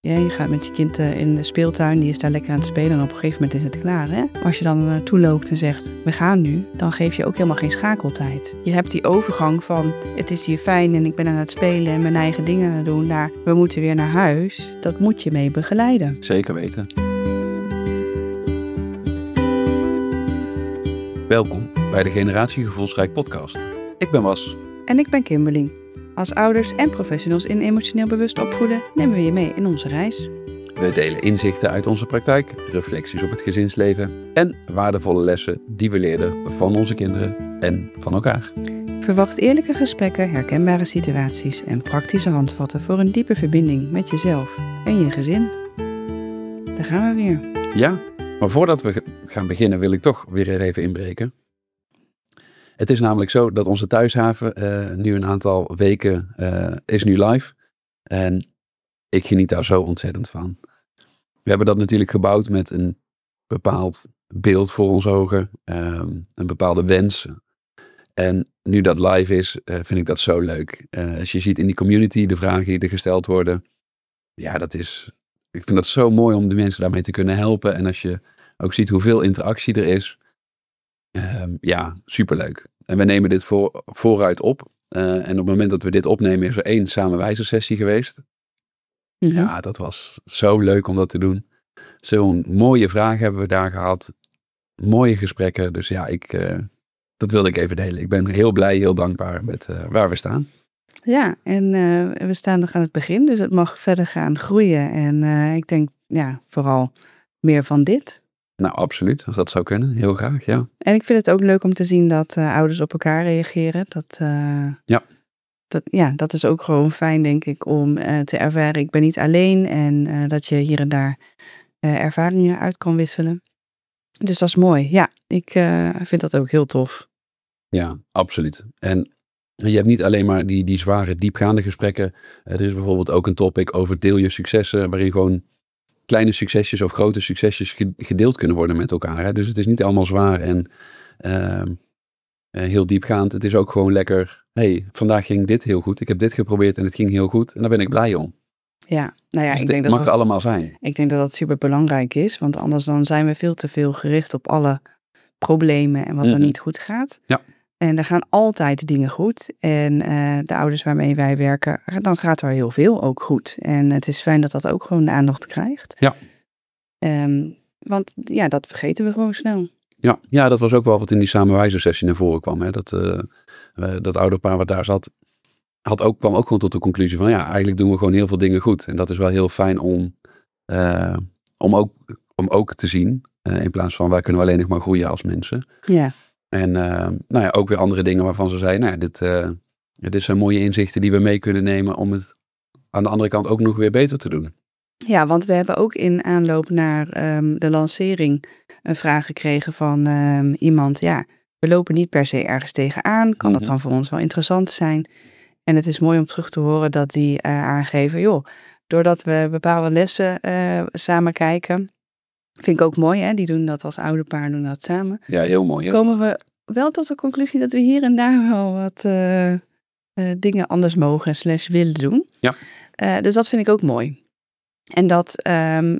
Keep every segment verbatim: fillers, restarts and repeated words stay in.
Ja, je gaat met je kind uh, in de speeltuin, die is daar lekker aan het spelen en op een gegeven moment is het klaar. Hè? Als je dan naartoe loopt en zegt, we gaan nu, dan geef je ook helemaal geen schakeltijd. Je hebt die overgang van, het is hier fijn en ik ben aan het spelen en mijn eigen dingen aan het doen, naar we moeten weer naar huis. Dat moet je mee begeleiden. Zeker weten. Welkom bij de Generatie Gevoelsrijk podcast. Ik ben Was. En ik ben Kimberly. Als ouders en professionals in emotioneel bewust opvoeden, nemen we je mee in onze reis. We delen inzichten uit onze praktijk, reflecties op het gezinsleven en waardevolle lessen die we leerden van onze kinderen en van elkaar. Verwacht eerlijke gesprekken, herkenbare situaties en praktische handvatten voor een diepe verbinding met jezelf en je gezin. Daar gaan we weer. Ja, maar voordat we gaan beginnen wil ik toch weer even inbreken. Het is namelijk zo dat onze thuishaven uh, nu een aantal weken uh, is nu live. En ik geniet daar zo ontzettend van. We hebben dat natuurlijk gebouwd met een bepaald beeld voor ons ogen. Um, een bepaalde wens. En nu dat live is, uh, vind ik dat zo leuk. Uh, als je ziet in die community de vragen die er gesteld worden. Ja, dat is... Ik vind dat zo mooi om de mensen daarmee te kunnen helpen. En als je ook ziet hoeveel interactie er is. Um, ja, superleuk. En we nemen dit voor, vooruit op. Uh, en op het moment dat we dit opnemen is er één samenwijzersessie geweest. Mm-hmm. Ja, dat was zo leuk om dat te doen. Zo'n mooie vraag hebben we daar gehad. Mooie gesprekken. Dus ja, ik, uh, dat wilde ik even delen. Ik ben heel blij, heel dankbaar met uh, waar we staan. Ja, en uh, we staan nog aan het begin. Dus het mag verder gaan groeien. En uh, ik denk ja, vooral meer van dit. Nou, absoluut. Als dat zou kunnen. Heel graag, ja. En ik vind het ook leuk om te zien dat uh, ouders op elkaar reageren. Dat, uh, ja. Dat, ja, dat is ook gewoon fijn, denk ik, om uh, te ervaren. Ik ben niet alleen en uh, dat je hier en daar uh, ervaringen uit kan wisselen. Dus dat is mooi. Ja, ik uh, vind dat ook heel tof. Ja, absoluut. En je hebt niet alleen maar die, die zware, diepgaande gesprekken. Uh, er is bijvoorbeeld ook een topic over deel je successen, waarin gewoon kleine succesjes of grote succesjes gedeeld kunnen worden met elkaar. Hè? Dus het is niet allemaal zwaar en uh, heel diepgaand. Het is ook gewoon lekker, hey, vandaag ging dit heel goed. Ik heb dit geprobeerd en het ging heel goed. En daar ben ik blij om. Ja, nou ja, dus ik denk dat mag dat allemaal zijn. Ik denk dat dat super belangrijk is, want anders dan zijn we veel te veel gericht op alle problemen en wat mm-hmm. er niet goed gaat. Ja. En er gaan altijd dingen goed. En uh, de ouders waarmee wij werken, dan gaat er heel veel ook goed. En het is fijn dat dat ook gewoon de aandacht krijgt. Ja. Um, want ja, dat vergeten we gewoon snel. Ja, ja, dat was ook wel wat in die samenwijzersessie naar voren kwam. Hè? Dat, uh, uh, dat ouderpaar wat daar zat, had ook, kwam ook gewoon tot de conclusie van ja, eigenlijk doen we gewoon heel veel dingen goed. En dat is wel heel fijn om, uh, om, ook, om ook te zien. Uh, in plaats van wij kunnen alleen nog maar groeien als mensen. Ja. En uh, nou ja, ook weer andere dingen waarvan ze zeiden, nou ja, dit, uh, dit zijn mooie inzichten die we mee kunnen nemen om het aan de andere kant ook nog weer beter te doen. Ja, want we hebben ook in aanloop naar um, de lancering een vraag gekregen van um, iemand. Ja, we lopen niet per se ergens tegenaan. Kan dat dan voor ons wel interessant zijn? En het is mooi om terug te horen dat die uh, aangeven, joh, doordat we bepaalde lessen uh, samen kijken. Vind ik ook mooi, hè? Die doen dat als ouderpaar, doen dat samen. Ja, heel mooi. Hè? Komen we wel tot de conclusie dat we hier en daar wel wat uh, uh, dingen anders mogen slash willen doen. Ja. Uh, dus dat vind ik ook mooi. En dat um,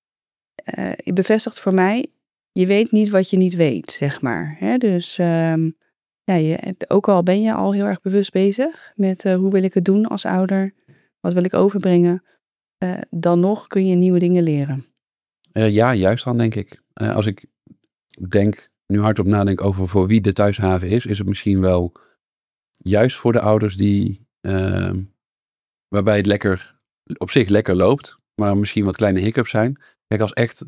uh, bevestigt voor mij, je weet niet wat je niet weet, zeg maar. Hè? Dus um, ja, je, ook al ben je al heel erg bewust bezig met uh, hoe wil ik het doen als ouder, wat wil ik overbrengen, uh, dan nog kun je nieuwe dingen leren. Uh, ja, juist dan denk ik. Uh, als ik denk, nu hardop nadenk over voor wie de thuishaven is, is het misschien wel juist voor de ouders die, uh, waarbij het lekker, op zich lekker loopt, maar misschien wat kleine hiccups zijn. Kijk, als echt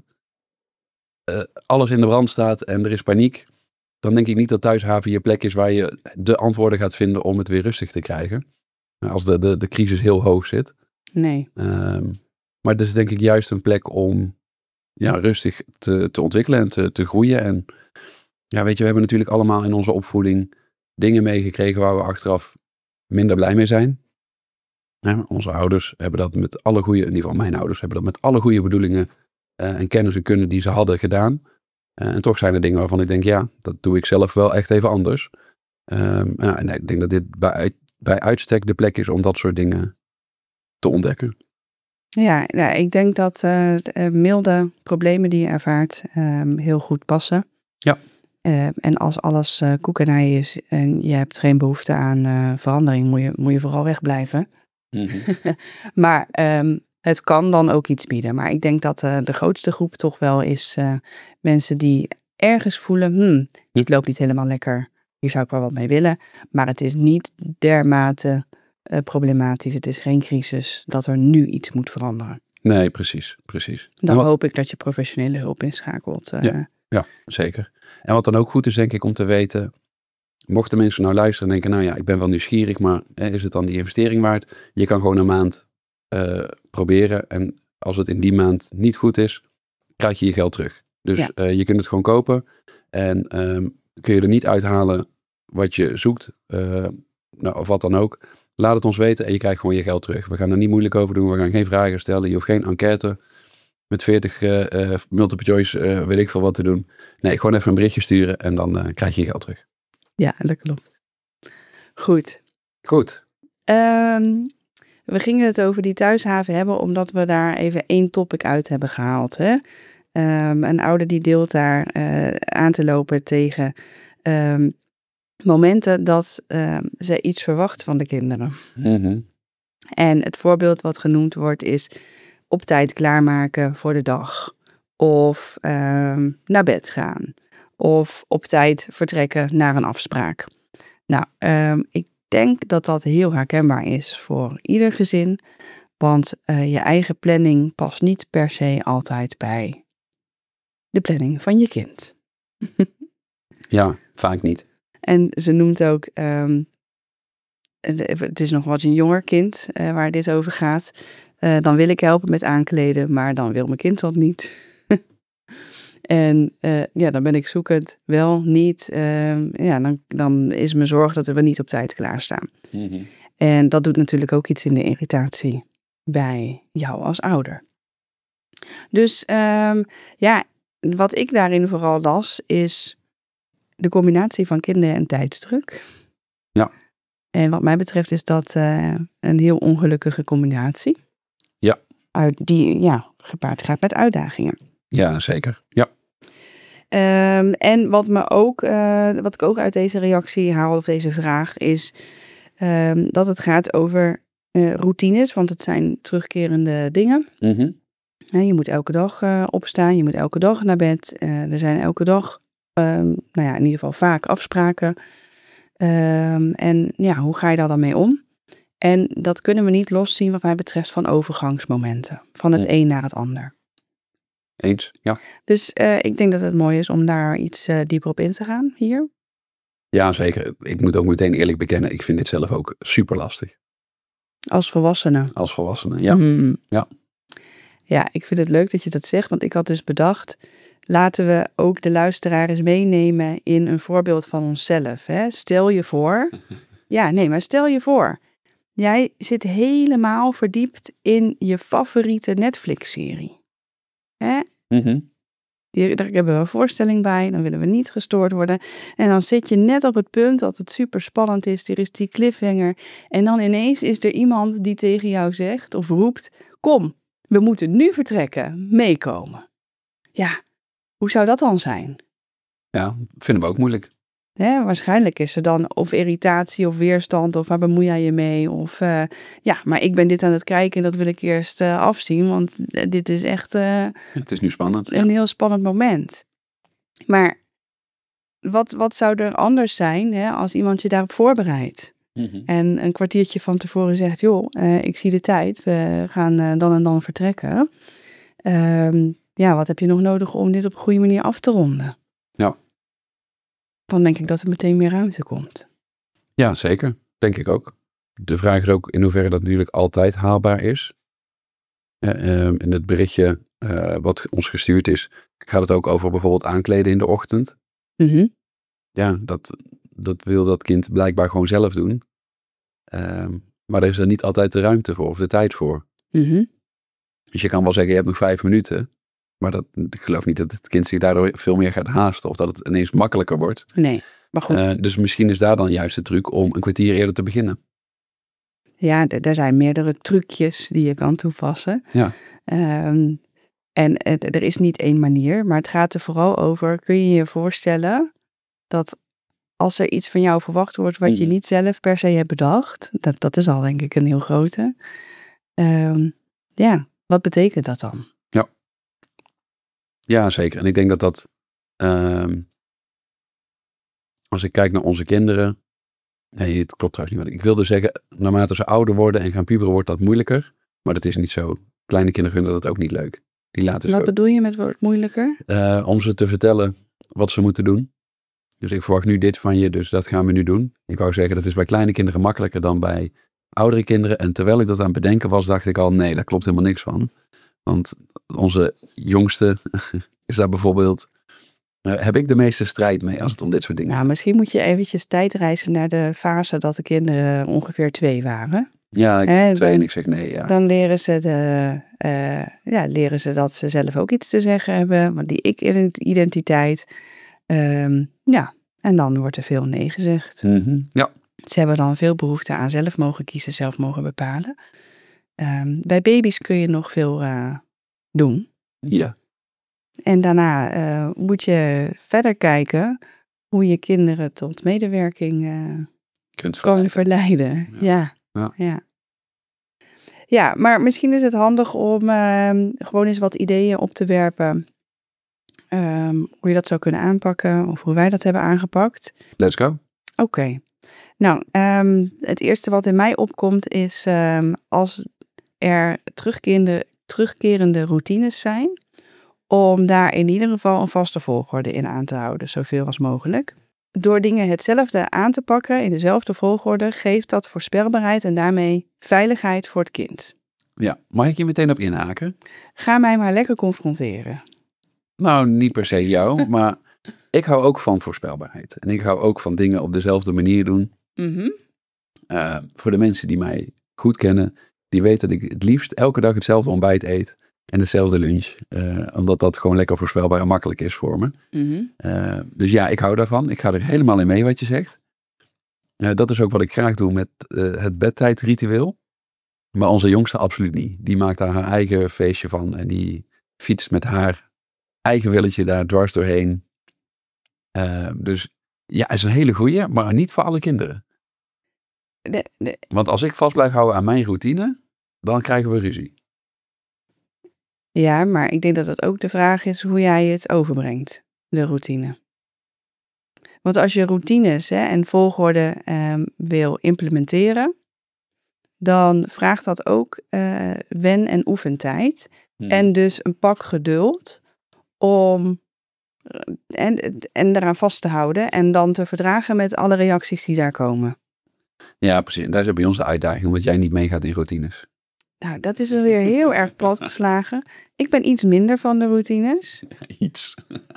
uh, alles in de brand staat en er is paniek, dan denk ik niet dat thuishaven je plek is waar je de antwoorden gaat vinden om het weer rustig te krijgen. Als de, de, de crisis heel hoog zit. Nee. Uh, maar het is denk ik juist een plek om ja, rustig te, te ontwikkelen en te, te groeien. En ja, weet je, we hebben natuurlijk allemaal in onze opvoeding dingen meegekregen waar we achteraf minder blij mee zijn. Ja, onze ouders hebben dat met alle goede, in ieder geval mijn ouders, hebben dat met alle goede bedoelingen uh, en kennis en kunde die ze hadden gedaan. Uh, en toch zijn er dingen waarvan ik denk, ja, dat doe ik zelf wel echt even anders. Um, en, en ik denk dat dit bij, bij uitstek de plek is om dat soort dingen te ontdekken. Ja, nou, ik denk dat uh, milde problemen die je ervaart um, heel goed passen. Ja. Uh, en als alles uh, koekenij is en je hebt geen behoefte aan uh, verandering, moet je, moet je vooral wegblijven. Mm-hmm. maar um, het kan dan ook iets bieden. Maar ik denk dat uh, de grootste groep toch wel is uh, mensen die ergens voelen, hmm, het loopt niet helemaal lekker. Hier zou ik wel wat mee willen. Maar het is niet dermate uh, problematisch. Het is geen crisis dat er nu iets moet veranderen. Nee, precies, precies. Dan wat... hoop ik dat je professionele hulp inschakelt. Uh... Ja, ja, zeker. En wat dan ook goed is, denk ik, om te weten, mochten mensen nou luisteren en denken, nou ja, ik ben wel nieuwsgierig, maar hè, is het dan die investering waard? Je kan gewoon een maand uh, proberen en als het in die maand niet goed is, krijg je je geld terug. Dus ja. uh, je kunt het gewoon kopen en um, kun je er niet uithalen wat je zoekt, uh, nou, of wat dan ook. Laat het ons weten en je krijgt gewoon je geld terug. We gaan er niet moeilijk over doen, we gaan geen vragen stellen, je hoeft geen enquête met veertig uh, uh, multiple choice, uh, weet ik veel wat te doen. Nee, gewoon even een berichtje sturen en dan uh, krijg je je geld terug. Ja, dat klopt. Goed. Goed. Um, we gingen het over die thuishaven hebben, omdat we daar even één topic uit hebben gehaald. Hè? Um, een ouder die deelt daar uh, aan te lopen tegen um, momenten dat um, ze iets verwacht van de kinderen. Mm-hmm. En het voorbeeld wat genoemd wordt is op tijd klaarmaken voor de dag. Of um, naar bed gaan. Of op tijd vertrekken naar een afspraak. Nou, um, ik denk dat dat heel herkenbaar is voor ieder gezin. Want uh, je eigen planning past niet per se altijd bij de planning van je kind. Ja, vaak niet. En ze noemt ook, um, het is nog wat een jonger kind uh, waar dit over gaat. Uh, dan wil ik helpen met aankleden, maar dan wil mijn kind dat niet. En uh, ja, dan ben ik zoekend, wel, niet. Uh, ja, dan, dan is mijn zorg dat we niet op tijd klaarstaan. Mm-hmm. En dat doet natuurlijk ook iets in de irritatie bij jou als ouder. Dus um, ja, wat ik daarin vooral las is de combinatie van kinderen en tijdsdruk. Ja. En wat mij betreft is dat uh, een heel ongelukkige combinatie. Ja. Uit, die ja, gepaard gaat met uitdagingen. Ja, zeker. Ja. Um, en wat, me ook, uh, wat ik ook uit deze reactie haal, of deze vraag, is um, dat het gaat over uh, routines, want het zijn terugkerende dingen. Mm-hmm. Ja, je moet elke dag uh, opstaan, je moet elke dag naar bed. Uh, er zijn elke dag, um, nou ja, in ieder geval vaak afspraken. Um, en ja, hoe ga je daar dan mee om? En dat kunnen we niet loszien wat mij betreft van overgangsmomenten, van het mm. een naar het ander. Eens, ja. Dus uh, ik denk dat het mooi is om daar iets uh, dieper op in te gaan hier. Ja, zeker. Ik moet ook meteen eerlijk bekennen, ik vind dit zelf ook super lastig. Als volwassene? Als volwassene, ja. Mm. ja. Ja, ik vind het leuk dat je dat zegt, want ik had dus bedacht, laten we ook de luisteraar eens meenemen in een voorbeeld van onszelf. Hè? Stel je voor, ja, nee, maar stel je voor, jij zit helemaal verdiept in je favoriete Netflix-serie. Hè? Mm-hmm. Hier, daar hebben we een voorstelling bij, dan willen we niet gestoord worden. En dan zit je net op het punt dat het super spannend is, er is die cliffhanger. En dan ineens is er iemand die tegen jou zegt of roept, kom, we moeten nu vertrekken, meekomen. Ja, hoe zou dat dan zijn? Ja, vinden we ook moeilijk. Hè, waarschijnlijk is er dan of irritatie of weerstand of waar bemoei jij je mee? Of uh, ja, maar ik ben dit aan het kijken en dat wil ik eerst uh, afzien, want dit is echt uh, het is nu spannend. Een ja. heel spannend moment. Maar wat, wat zou er anders zijn hè, als iemand je daarop voorbereidt? Mm-hmm. En een kwartiertje van tevoren zegt, joh, uh, ik zie de tijd, we gaan uh, dan en dan vertrekken. Uh, ja, wat heb je nog nodig om dit op een goede manier af te ronden? Ja. Dan denk ik dat er meteen meer ruimte komt. Ja, zeker. Denk ik ook. De vraag is ook in hoeverre dat natuurlijk altijd haalbaar is. Uh, in het berichtje uh, wat ons gestuurd is, gaat het ook over bijvoorbeeld aankleden in de ochtend. Mm-hmm. Ja, dat, dat wil dat kind blijkbaar gewoon zelf doen. Uh, maar er is er niet altijd de ruimte voor of de tijd voor. Mm-hmm. Dus je kan wel zeggen, je hebt nog vijf minuten. Maar dat, ik geloof niet dat het kind zich daardoor veel meer gaat haasten. Of dat het ineens makkelijker wordt. Nee, maar goed. Uh, dus misschien is daar dan juist de truc om een kwartier eerder te beginnen. Ja, d- er zijn meerdere trucjes die je kan toepassen. Ja. Um, en het, er is niet één manier, maar het gaat er vooral over, kun je je voorstellen dat als er iets van jou verwacht wordt wat je Mhm. niet zelf per se hebt bedacht, dat, dat is al denk ik een heel grote. Um, ja, wat betekent dat dan? Ja, zeker. En ik denk dat dat, ehm, als ik kijk naar onze kinderen, nee, het klopt trouwens niet. Wat ik wilde zeggen, naarmate ze ouder worden en gaan puberen, wordt dat moeilijker. Maar dat is niet zo. Kleine kinderen vinden dat ook niet leuk. Die laten ze Wat ook, bedoel je met wordt moeilijker? eh, om ze te vertellen wat ze moeten doen. Dus ik verwacht nu dit van je, dus dat gaan we nu doen. Ik wou zeggen, dat is bij kleine kinderen makkelijker dan bij oudere kinderen. En terwijl ik dat aan het bedenken was, dacht ik al, nee, daar klopt helemaal niks van. Want onze jongste is daar bijvoorbeeld, uh, heb ik de meeste strijd mee als het om dit soort dingen gaat. Nou, misschien moet je eventjes tijdreizen naar de fase dat de kinderen ongeveer twee waren. Ja, ik Hè, twee en dan- ik zeg nee, ja. Dan leren ze, de, eh, ja, leren ze dat ze zelf ook iets te zeggen hebben, want die ik-identiteit. Ehm, ja, en dan wordt er veel nee gezegd. Mhm. Ja, Ze hebben dan veel behoefte aan zelf mogen kiezen, zelf mogen bepalen. Ehm, bij baby's kun je nog veel eh, doen. ja. En daarna eh, moet je verder kijken hoe je kinderen tot medewerking eh, Kunt kan verleiden. verleiden. Ja. Ja. Ja. Ja. Ja, maar misschien is het handig om ehm, gewoon eens wat ideeën op te werpen. ehm, hoe je dat zou kunnen aanpakken of hoe wij dat hebben aangepakt. Let's go. Oké. Nou, ehm, het eerste wat in mij opkomt is ehm, als er terugkerende, terugkerende routines zijn, om daar in ieder geval een vaste volgorde in aan te houden, zoveel als mogelijk. Door dingen hetzelfde aan te pakken in dezelfde volgorde, geeft dat voorspelbaarheid en daarmee veiligheid voor het kind. Ja, mag ik hier meteen op inhaken? Ga mij maar lekker confronteren. Nou, niet per se jou, maar ik hou ook van voorspelbaarheid. En ik hou ook van dingen op dezelfde manier doen. Mhm. Uh, voor de mensen die mij goed kennen, die weten dat ik het liefst elke dag hetzelfde ontbijt eet en dezelfde lunch. Uh, omdat dat gewoon lekker voorspelbaar en makkelijk is voor me. Mhm. Uh, dus ja, ik hou daarvan. Ik ga er helemaal in mee wat je zegt. Uh, dat is ook wat ik graag doe met uh, het bedtijdritueel. Maar onze jongste absoluut niet. Die maakt daar haar eigen feestje van. En die fietst met haar eigen willetje daar dwars doorheen. Uh, dus ja, is een hele goeie, maar niet voor alle kinderen. De, de, Want als ik vast blijf houden aan mijn routine, dan krijgen we ruzie. ja, maar ik denk dat het ook de vraag is hoe jij het overbrengt, de routine. Want als je routines hè, en volgorde um, wil implementeren, dan vraagt dat ook uh, wen- en oefentijd. Hmm. En dus een pak geduld om en, en eraan vast te houden en dan te verdragen met alle reacties die daar komen. Ja, precies. En daar is bij ons de uitdaging, omdat jij niet meegaat in routines. Nou, dat is weer heel erg platgeslagen. Ik ben iets minder van de routines. Iets.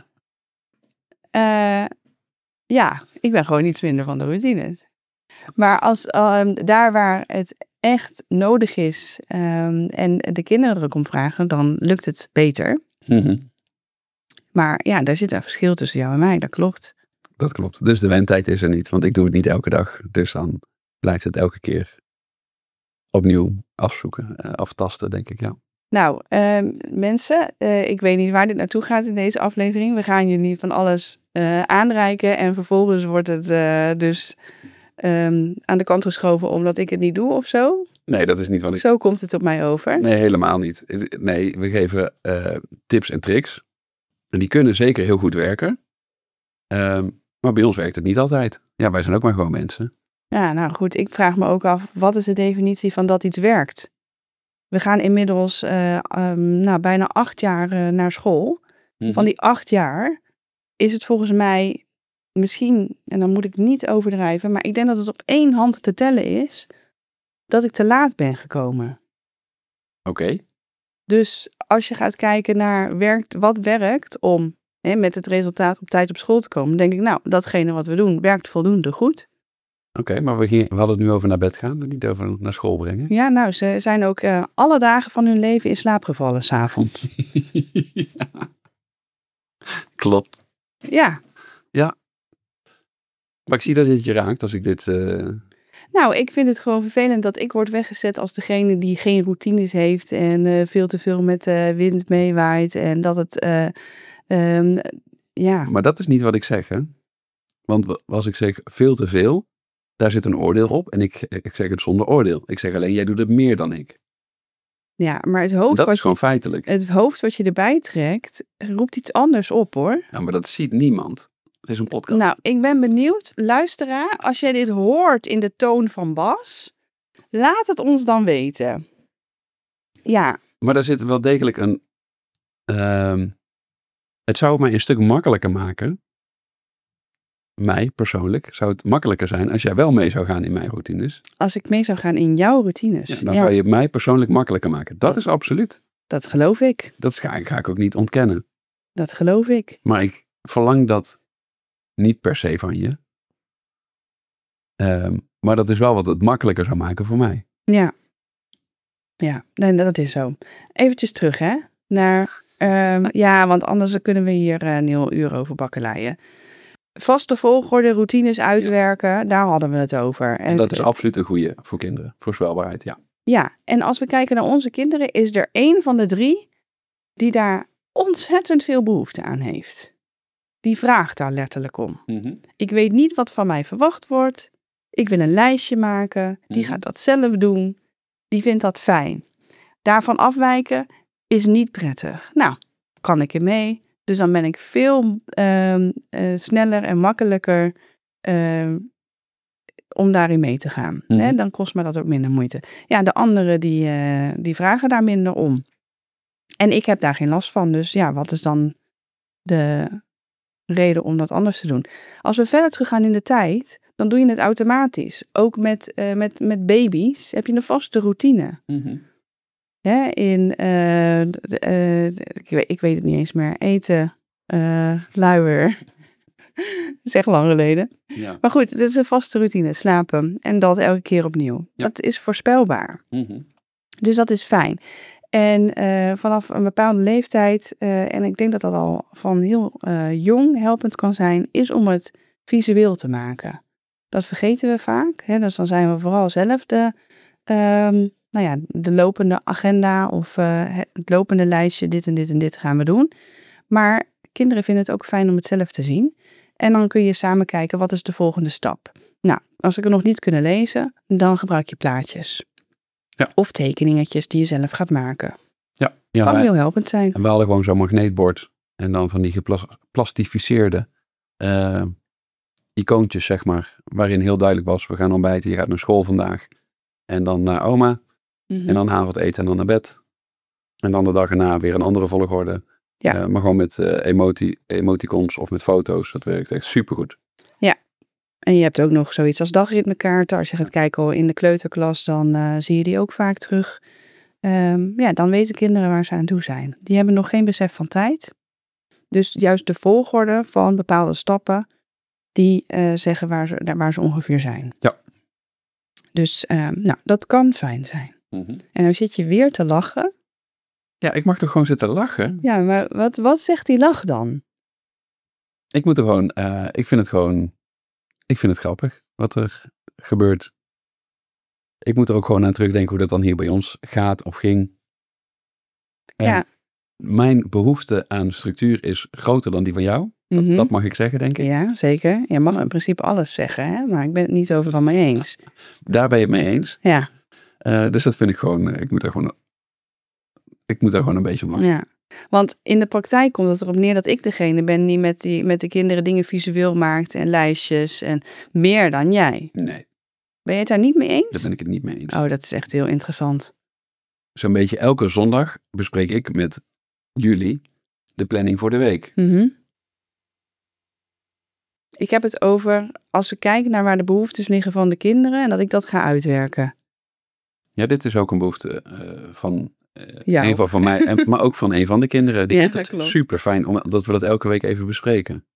Uh, ja, ik ben gewoon iets minder van de routines. Maar als um, daar waar het echt nodig is um, en de kinderen er ook om vragen, dan lukt het beter. Mm-hmm. Maar ja, daar zit een verschil tussen jou en mij, dat klopt. Dat klopt. Dus de wendtijd is er niet, want ik doe het niet elke dag. Dus dan blijft het elke keer opnieuw afzoeken, uh, aftasten, denk ik, ja. Nou, uh, mensen, uh, ik weet niet waar dit naartoe gaat in deze aflevering. We gaan jullie van alles uh, aanreiken en vervolgens wordt het uh, dus um, aan de kant geschoven omdat ik het niet doe of zo. Nee, dat is niet wat ik... Zo komt het op mij over. Nee, helemaal niet. Nee, we geven uh, tips en tricks. En die kunnen zeker heel goed werken. Um, maar bij ons werkt het niet altijd. Ja, wij zijn ook maar gewoon mensen. Ja, nou goed, ik vraag me ook af, wat is de definitie van dat iets werkt? We gaan inmiddels uh, um, nou, bijna acht jaar uh, naar school. Mm-hmm. Van die acht jaar is het volgens mij misschien, en dan moet ik niet overdrijven, maar ik denk dat het op één hand te tellen is dat ik te laat ben gekomen. Oké. Okay. Dus als je gaat kijken naar werkt, wat werkt om hè, met het resultaat op tijd op school te komen, denk ik, nou, datgene wat we doen werkt voldoende goed. Oké, okay, maar we, gingen, we hadden het nu over naar bed gaan, niet over naar school brengen. Ja, nou, ze zijn ook uh, alle dagen van hun leven in slaap gevallen, 's avonds. Ja. Klopt. Ja. Ja. Maar ik zie dat dit je raakt als ik dit... Uh... Nou, ik vind het gewoon vervelend dat ik word weggezet als degene die geen routines heeft en uh, veel te veel met de uh, wind meewaait en dat het, uh, um, ja. Maar dat is niet wat ik zeg, hè? Want als ik zeg veel te veel, daar zit een oordeel op en ik, ik zeg het zonder oordeel. Ik zeg alleen, jij doet het meer dan ik. Ja, maar het hoofd, dat wat is gewoon je, feitelijk. Het hoofd wat je erbij trekt, roept iets anders op, hoor. Ja, maar dat ziet niemand. Het is een podcast. Nou, ik ben benieuwd, luisteraar, als jij dit hoort in de toon van Bas, laat het ons dan weten. Ja. Maar daar zit wel degelijk een... Uh, het zou mij een stuk makkelijker maken. Mij persoonlijk zou het makkelijker zijn als jij wel mee zou gaan in mijn routines. Als ik mee zou gaan in jouw routines. Ja, dan ja. zou je het mij persoonlijk makkelijker maken. Dat, dat is absoluut. Dat geloof ik. Dat ga, ga ik ook niet ontkennen. Dat geloof ik. Maar ik verlang dat niet per se van je. Um, maar dat is wel wat het makkelijker zou maken voor mij. Ja. Ja, nee, dat is zo. Eventjes terug, hè. Naar, um, ja, want anders kunnen we hier uh, een heel uur over bakkeleien. Vaste volgorde, routines uitwerken, ja. Daar hadden we het over. En dat is absoluut een goede voor kinderen. Voorspelbaarheid, ja. Ja, en als we kijken naar onze kinderen, is er één van de drie die daar ontzettend veel behoefte aan heeft. Die vraagt daar letterlijk om. Mm-hmm. Ik weet niet wat van mij verwacht wordt. Ik wil een lijstje maken. Die mm-hmm. gaat dat zelf doen. Die vindt dat fijn. Daarvan afwijken is niet prettig. Nou, kan ik er mee. Dus dan ben ik veel uh, uh, sneller en makkelijker uh, om daarin mee te gaan. Mm-hmm. Hè? Dan kost me dat ook minder moeite. Ja, de anderen die, uh, die vragen daar minder om. En ik heb daar geen last van. Dus ja, wat is dan de reden om dat anders te doen? Als we verder teruggaan in de tijd, dan doe je het automatisch. Ook met, uh, met, met baby's heb je een vaste routine. Mm-hmm. Hè, in, uh, uh, ik, weet, ik weet het niet eens meer, eten, uh, luier. Dat is echt lang geleden. Ja. Maar goed, het is een vaste routine, slapen. En dat elke keer opnieuw. Ja. Dat is voorspelbaar. Mm-hmm. Dus dat is fijn. En uh, vanaf een bepaalde leeftijd, uh, en ik denk dat dat al van heel uh, jong helpend kan zijn, is om het visueel te maken. Dat vergeten we vaak. Hè? Dus dan zijn we vooral zelf de, um, nou ja, de lopende agenda of uh, het lopende lijstje, dit en dit en dit gaan we doen. Maar kinderen vinden het ook fijn om het zelf te zien. En dan kun je samen kijken, wat is de volgende stap? Nou, als ik het nog niet kunnen lezen, dan gebruik je plaatjes. Ja. Of tekeningetjes die je zelf gaat maken. Ja, ja, kan wij, heel helpend zijn. En we hadden gewoon zo'n magneetbord. En dan van die geplastificeerde uh, icoontjes, zeg maar. Waarin heel duidelijk was, we gaan ontbijten, je gaat naar school vandaag. En dan naar oma. Mm-hmm. En dan avondeten en dan naar bed. En dan de dag erna weer een andere volgorde. Ja. Uh, maar gewoon met uh, emoti- emoticons of met foto's. Dat werkt echt supergoed. Ja. En je hebt ook nog zoiets als dagritmekaarten. Als je gaat kijken in de kleuterklas, dan uh, zie je die ook vaak terug. Um, ja, dan weten kinderen waar ze aan toe zijn. Die hebben nog geen besef van tijd. Dus juist de volgorde van bepaalde stappen, die uh, zeggen waar ze, waar ze ongeveer zijn. Ja. Dus um, nou, dat kan fijn zijn. Mm-hmm. En nou zit je weer te lachen. Ja, ik mag toch gewoon zitten lachen? Ja, maar wat, wat zegt die lach dan? Ik moet er gewoon, uh, ik vind het gewoon, ik vind het grappig wat er gebeurt. Ik moet er ook gewoon aan terugdenken hoe dat dan hier bij ons gaat of ging. En ja. Mijn behoefte aan structuur is groter dan die van jou. Dat, mm-hmm. dat mag ik zeggen, denk ik. Ja, zeker. Je mag in principe alles zeggen, hè? Maar ik ben het niet overal mee eens. Daar ben je het mee eens. Ja. Uh, dus dat vind ik gewoon, uh, ik moet daar gewoon, ik moet daar gewoon een beetje om lachen. Ja. Want in de praktijk komt het erop neer dat ik degene ben die met, die met de kinderen dingen visueel maakt en lijstjes en meer dan jij. Nee. Ben je het daar niet mee eens? Daar ben ik het niet mee eens. Oh, dat is echt heel interessant. Zo'n beetje elke zondag bespreek ik met jullie de planning voor de week. Mm-hmm. Ik heb het over als we kijken naar waar de behoeftes liggen van de kinderen en dat ik dat ga uitwerken. Ja, dit is ook een behoefte uh, van uh, ja. een van, van mij, en, maar ook van een van de kinderen. Die ja, vindt het super fijn omdat we dat elke week even bespreken.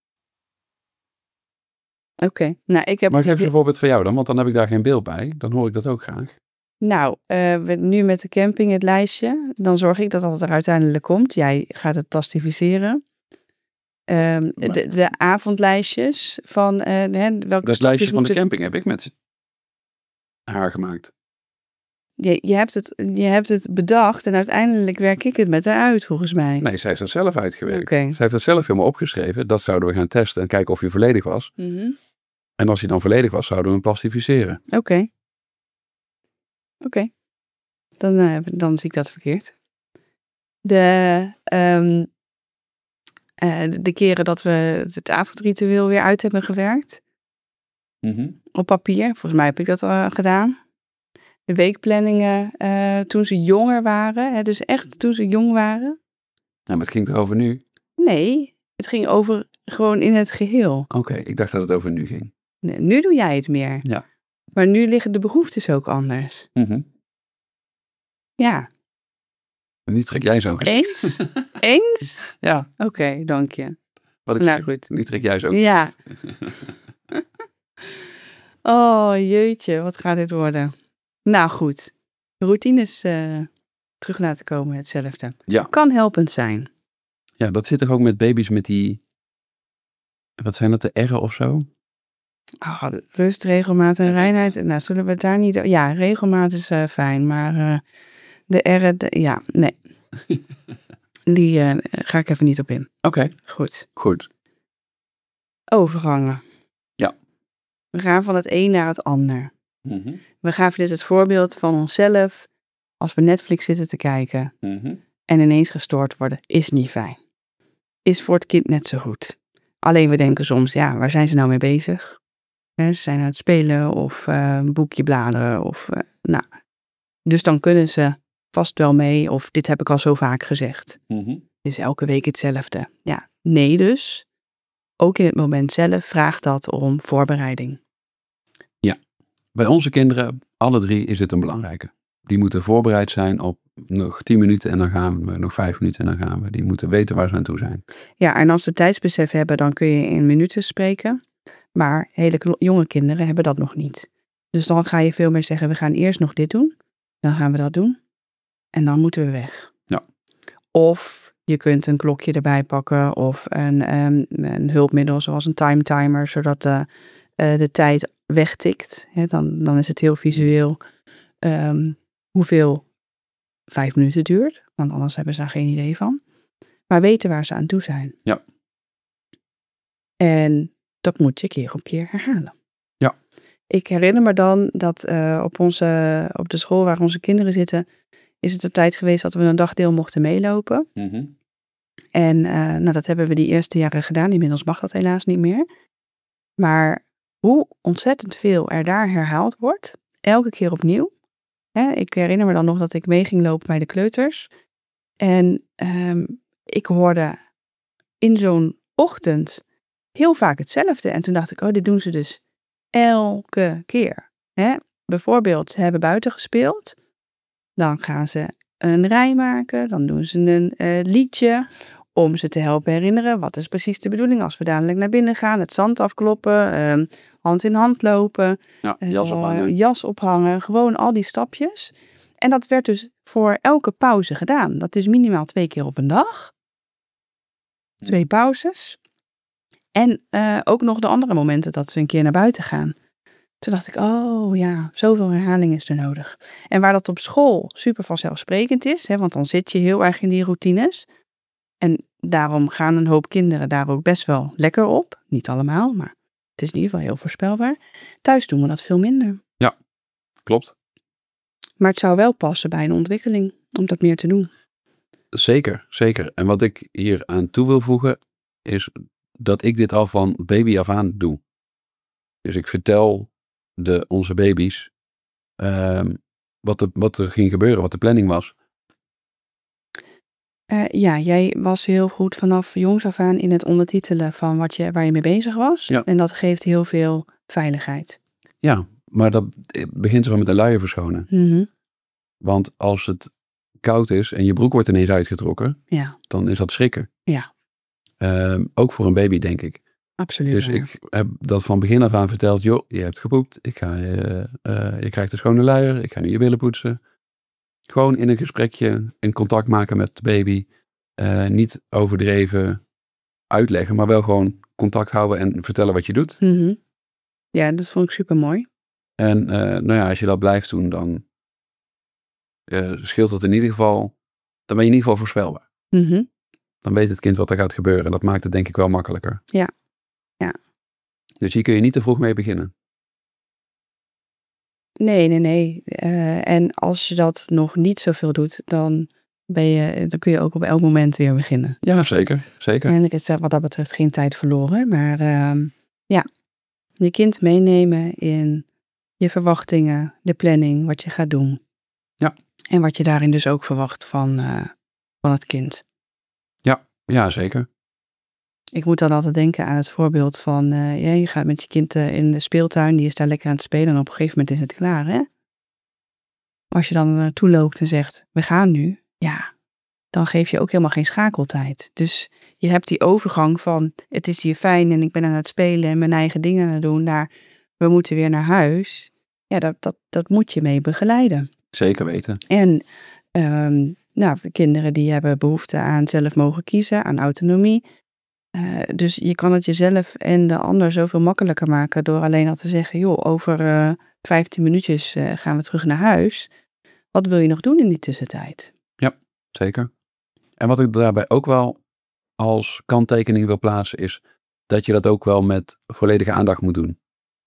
Oké, okay. nou ik heb... Maar geef je een voorbeeld van jou dan, want dan heb ik daar geen beeld bij. Dan hoor ik dat ook graag. Nou, uh, we, nu met de camping het lijstje, dan zorg ik dat dat er uiteindelijk komt. Jij gaat het plastificeren. Um, de, de avondlijstjes van uh, hè, welke dat lijstje van de camping heb ik met haar gemaakt. Je, je, hebt het, je hebt het bedacht en uiteindelijk werk ik het met haar uit, volgens mij. Nee, zij heeft dat zelf uitgewerkt. Okay. Zij heeft dat zelf helemaal opgeschreven. Dat zouden we gaan testen en kijken of hij volledig was. Mm-hmm. En als hij dan volledig was, zouden we hem plastificeren. Oké. Okay. Oké. Okay. Dan, uh, dan zie ik dat verkeerd. De, um, uh, de, de keren dat we het avondritueel weer uit hebben gewerkt. Mm-hmm. Op papier. Volgens mij heb ik dat al gedaan. De weekplanningen uh, toen ze jonger waren. Hè, dus echt toen ze jong waren. Ja, maar het ging toch over nu? Nee, het ging over gewoon in het geheel. Oké, okay, ik dacht dat het over nu ging. Nee, nu doe jij het meer. Ja. Maar nu liggen de behoeftes ook anders. Mm-hmm. Ja. En die trek jij zo. Eens? Eens? Ja. Oké, okay, dank je. Wat ik nou zeg, goed. Die trek jij zo. Ja. Oh, jeetje, wat gaat dit worden? Nou goed, routines uh, terug laten komen, hetzelfde. Ja. Kan helpend zijn. Ja, dat zit toch ook met baby's met die, wat zijn dat, de R'en of zo? Oh, rust, regelmaat en reinheid. Nou, zullen we het daar niet... Ja, regelmaat is uh, fijn, maar uh, de R'en, de... ja, nee. Die uh, ga ik even niet op in. Oké. Okay. Goed. Goed. Overgangen. Ja. We gaan van het een naar het ander. Mm-hmm. We gaven dit het voorbeeld van onszelf als we Netflix zitten te kijken mm-hmm. en ineens gestoord worden, is niet fijn. Is voor het kind net zo goed. Alleen we denken soms, ja, waar zijn ze nou mee bezig? He, ze zijn aan het spelen of uh, een boekje bladeren of, uh, nou. Dus dan kunnen ze vast wel mee of dit heb ik al zo vaak gezegd. Mm-hmm. Is elke week hetzelfde. Ja, nee dus. Ook in het moment zelf vraagt dat om voorbereiding. Ja, bij onze kinderen, alle drie, is het een belangrijke. Die moeten voorbereid zijn op nog tien minuten en dan gaan we, nog vijf minuten en dan gaan we. Die moeten weten waar ze aan toe zijn. Ja, en als ze tijdsbesef hebben, dan kun je in minuten spreken. Maar hele jonge kinderen hebben dat nog niet. Dus dan ga je veel meer zeggen, we gaan eerst nog dit doen. Dan gaan we dat doen. En dan moeten we weg. Ja. Of je kunt een klokje erbij pakken of een, um, een hulpmiddel zoals een time timer, zodat de, uh, de tijd wegtikt. He, dan, dan is het heel visueel um, hoeveel vijf minuten duurt. Want anders hebben ze daar geen idee van. Maar weten waar ze aan toe zijn. Ja. En dat moet je keer op keer herhalen. Ja. Ik herinner me dan dat uh, op, onze, op de school waar onze kinderen zitten, is het een tijd geweest dat we een dagdeel mochten meelopen. Mm-hmm. En uh, nou, dat hebben we die eerste jaren gedaan. Inmiddels mag dat helaas niet meer. Maar hoe ontzettend veel er daar herhaald wordt, elke keer opnieuw. Hè, ik herinner me dan nog dat ik mee ging lopen bij de kleuters. En um, ik hoorde in zo'n ochtend heel vaak hetzelfde. En toen dacht ik, oh, dit doen ze dus elke keer. Hè? Bijvoorbeeld, ze hebben buiten gespeeld. Dan gaan ze een rij maken. Dan doen ze een uh, liedje om ze te helpen herinneren. Wat is precies de bedoeling als we dadelijk naar binnen gaan? Het zand afkloppen, uh, hand in hand lopen. Ja, jas ophangen. Uh, jas ophangen. Gewoon al die stapjes. En dat werd dus voor elke pauze gedaan. Dat is minimaal twee keer op een dag. Twee pauzes. En uh, ook nog de andere momenten dat ze een keer naar buiten gaan. Toen dacht ik, oh ja, zoveel herhaling is er nodig. En waar dat op school super vanzelfsprekend is, hè, want dan zit je heel erg in die routines. En daarom gaan een hoop kinderen daar ook best wel lekker op. Niet allemaal, maar het is in ieder geval heel voorspelbaar. Thuis doen we dat veel minder. Ja, klopt. Maar het zou wel passen bij een ontwikkeling om dat meer te doen. Zeker, zeker. En wat ik hier aan toe wil voegen is dat ik dit al van baby af aan doe. Dus ik vertel de, onze baby's um, wat, de, wat er ging gebeuren, wat de planning was. Uh, ja, jij was heel goed vanaf jongs af aan in het ondertitelen van wat je, waar je mee bezig was. Ja. En dat geeft heel veel veiligheid. Ja, maar dat begint zo met de luier verschonen. Mm-hmm. Want als het koud is en je broek wordt ineens uitgetrokken, ja. dan is dat schrikken. Ja. Um, ook voor een baby, denk ik. Absoluut. Dus ja. ik heb dat van begin af aan verteld. Joh, je hebt geboekt. Ik ga, uh, uh, je krijgt een schone luier. Ik ga nu je billen poetsen. Gewoon in een gesprekje, in contact maken met de baby. Uh, niet overdreven uitleggen, maar wel gewoon contact houden en vertellen wat je doet. Mm-hmm. Ja, dat vond ik super mooi. En uh, nou ja, als je dat blijft doen, dan uh, scheelt het in ieder geval, dan ben je in ieder geval voorspelbaar. Mm-hmm. Dan weet het kind wat er gaat gebeuren. En dat maakt het denk ik wel makkelijker. Ja, ja. Dus hier kun je niet te vroeg mee beginnen. Nee, nee, nee. Uh, en als je dat nog niet zoveel doet, dan, ben je, dan kun je ook op elk moment weer beginnen. Ja, zeker. zeker. En er is wat dat betreft geen tijd verloren. Maar uh, ja, je kind meenemen in je verwachtingen, de planning, wat je gaat doen. Ja. En wat je daarin dus ook verwacht van, uh, van het kind. Ja, ja, zeker. Ik moet dan altijd denken aan het voorbeeld van, uh, ja, je gaat met je kind uh, in de speeltuin, die is daar lekker aan het spelen en op een gegeven moment is het klaar, hè? Als je dan naartoe loopt en zegt, we gaan nu, ja, dan geef je ook helemaal geen schakeltijd. Dus je hebt die overgang van, het is hier fijn en ik ben aan het spelen en mijn eigen dingen aan het doen, naar, we moeten weer naar huis. Ja, dat, dat, dat moet je mee begeleiden. Zeker weten. En um, nou, de kinderen die hebben behoefte aan zelf mogen kiezen, aan autonomie. Uh, dus je kan het jezelf en de ander zoveel makkelijker maken door alleen al te zeggen, joh, over uh, vijftien minuutjes uh, gaan we terug naar huis. Wat wil je nog doen in die tussentijd? Ja, zeker. En wat ik daarbij ook wel als kanttekening wil plaatsen is dat je dat ook wel met volledige aandacht moet doen.